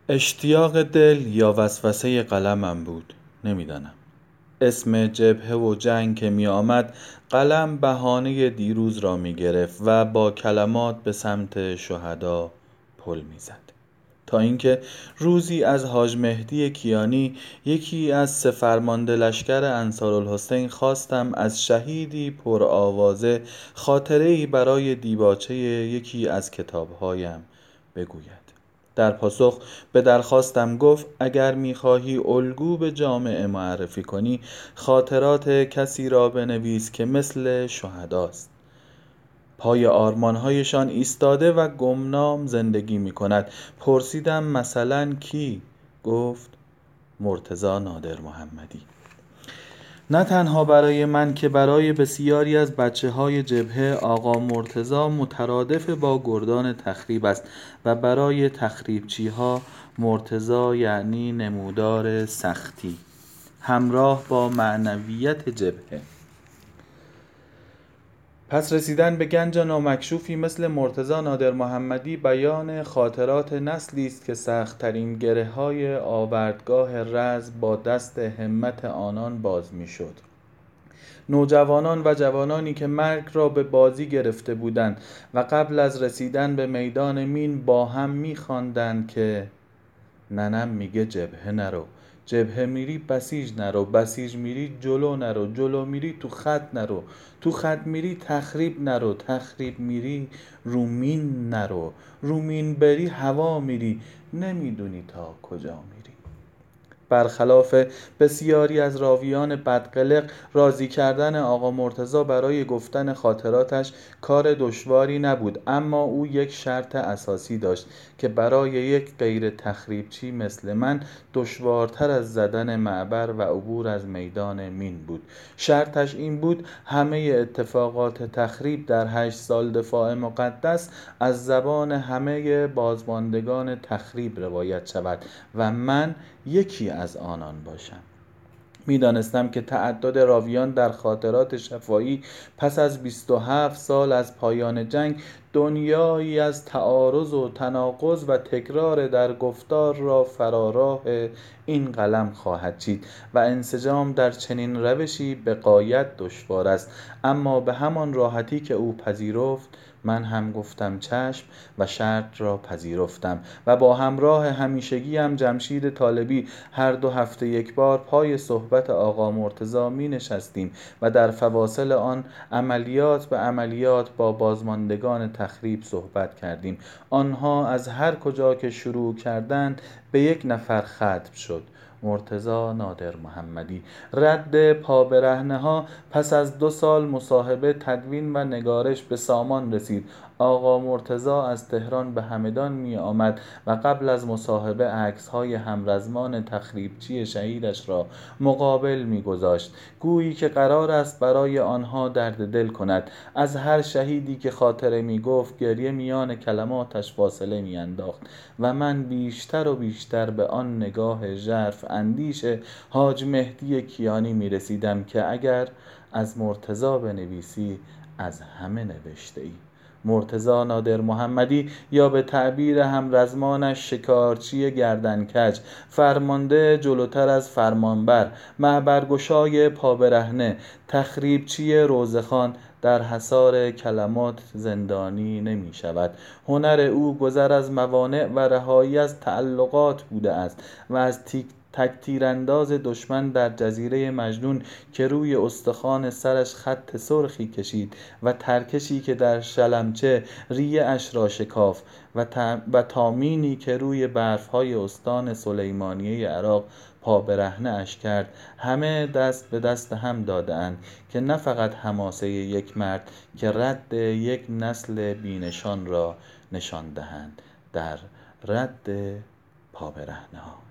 اشتیاق دل یا وسوسه قلمم بود، نمیدانم. اسم جبهه و جنگ که می آمد، قلم بهانه دیروز را می گرفت و با کلمات به سمت شهدا پل می زد. تا اینکه روزی از حاج مهدی کیانی، یکی از سه فرمانده لشکر انصارالحسین، خواستم از شهیدی پر آوازه خاطره‌ای برای دیباچه یکی از کتابهایم بگوید. در پاسخ به درخواستم گفت اگر می‌خواهی الگو به جامعه معرفی کنی، خاطرات کسی را بنویس که مثل شهداست، پای آرمان‌هایشان ایستاده و گمنام زندگی می‌کند. پرسیدم مثلا کی؟ گفت مرتضی نادر محمدی. نه تنها برای من که برای بسیاری از بچه‌های جبهه آقا مرتضی مترادف با گردان تخریب است و برای تخریبچی‌ها مرتضی یعنی نمودار سختی همراه با معنویت جبهه. پس رسیدن به گنج نامکشوفی مثل مرتضی نادر محمدی بیان خاطرات نسلی است که سخت‌ترین گره‌های آوردگاه رز با دست همت آنان باز می‌شد. نوجوانان و جوانانی که مرگ را به بازی گرفته بودند و قبل از رسیدن به میدان مین با هم می‌خواندند که ننم میگه جبهه نرو، جبهه میری بسیج نرو، بسیج میری جلو نرو، جلو میری تو خط نرو، تو خط میری تخریب نرو، تخریب میری رومین نرو، رومین بری هوا میری، نمیدونی تا کجا میری. برخلاف بسیاری از راویان بدقلق، راضی کردن آقا مرتضی برای گفتن خاطراتش کار دشواری نبود، اما او یک شرط اساسی داشت که برای یک غیر تخریبچی مثل من دشوارتر از زدن معبر و عبور از میدان مین بود. شرطش این بود همه اتفاقات تخریب در 8 سال دفاع مقدس از زبان همه بازماندگان تخریب روایت شود و من یکی از آنان باشم. میدانستم که تعدد راویان در خاطرات شفاهی پس از 27 سال از پایان جنگ دنیایی از تعارض و تناقض و تکرار در گفتار را فراراه این قلم خواهد چید و انسجام در چنین روشی به غایت دشوار است. اما به همان راحتی که او پذیرفت، من هم گفتم چشم و شرط را پذیرفتم و با همراه همیشگیم جمشید طالبی هر 2 هفته یک بار پای صحبت آقا مرتضی می نشستیم و در فواصل آن عملیات به عملیات با بازماندگان تخریب صحبت کردیم. آنها از هر کجا که شروع کردند به یک نفر ختم شد: مرتضی نادر محمدی. رد پابرهنه ها پس از 2 سال مصاحبه، تدوین و نگارش به سامان رسید. آقا مرتضی از تهران به همدان می آمد و قبل از مصاحبه عکس‌های همرزمان تخریبچی شهیدش را مقابل می گذاشت، گویی که قرار است برای آنها درد دل کند. از هر شهیدی که خاطره می گفت گریه میان کلماتش فاصله می انداخت و من بیشتر و بیشتر به آن نگاه ژرف اندیش حاج مهدی کیانی می رسیدم که اگر از مرتضی بنویسی از همه نوشته ای. مرتضی نادر محمدی یا به تعبیر همرزمانش شکارچی گردنکج، فرمانده جلوتر از فرمانبر، معبرگشای پابرهنه، تخریبچی روزخان، در حصار کلمات زندانی نمی شود. هنر او گذر از موانع و رهایی از تعلقات بوده است و از تک تیرانداز دشمن در جزیره مجنون که روی استخوان سرش خط سرخی کشید و ترکشی که در شلمچه ریه اش را شکاف و تامینی که روی برفهای استان سلیمانیه عراق پا برهنه اش کرد، همه دست به دست هم داده اند که نه فقط حماسه یک مرد که رد یک نسل بینشان را نشان دهند در رد پا برهنه ها.